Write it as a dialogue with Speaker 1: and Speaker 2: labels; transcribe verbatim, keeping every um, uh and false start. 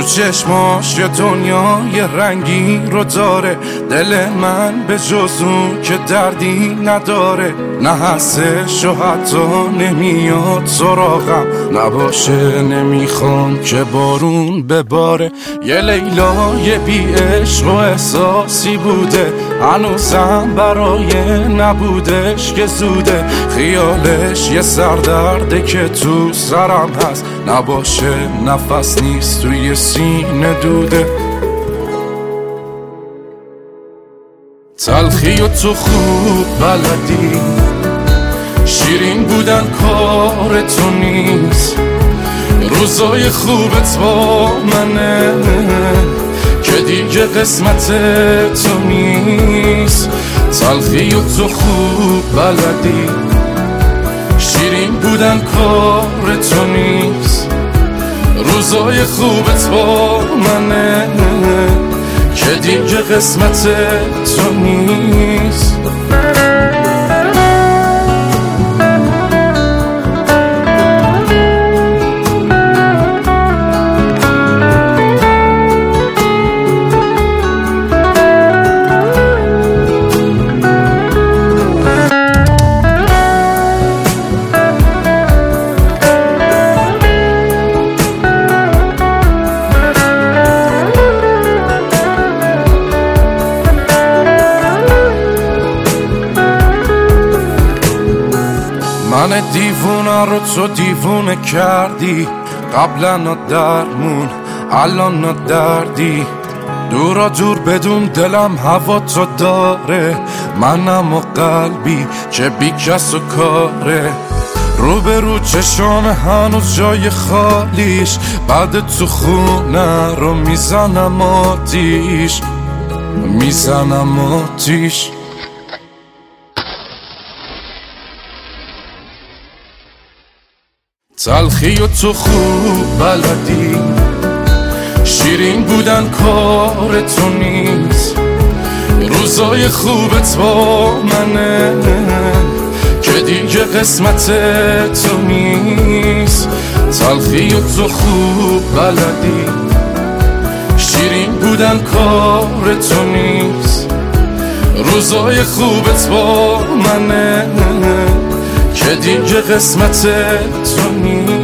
Speaker 1: چشماش یه دنیای رنگی رو داره، دل من به جز اون که دردی نداره. نه هستش و حتی نمیاد سراغم، نباشه نمیخوام که بارون بباره. یه لیلای بی عشق و احساسی بوده، هنوزم برای نبودش که زوده. خیالش یه سردرده که تو سرم هست، نباشه نفس نیست توی سینه دوده. تلخی و تو خوب بلدی، شیرین بودن کار تو نیست. روزای خوبت با منه که دیگه قسمت تو نیست. تلخی و تو خوب بلدی، شیرین بودن کار تو نیست. روزای خوبت با منه که دیگه قسمت تو نیست. من دیوونه رو تو دیوونه کردی، قبلا درمون الان دردی. دورا دور بدون دلم هوا تو داره، منم و قلبی که بی کس و کاره. رو به رو چشام هنوز جای خالیش، بعد تو خونه رو میزنم آتیش، میزنم آتیش. تلخی و تو خوب بلدی، شیرین بودن کار تو نیست. روزای خوبت با منه که دیگه قسمت تو نیست. تلخی و تو خوب بلدی، شیرین بودن کار تو نیست. روزای خوبت با منه که دیگه قسمت تو نیست.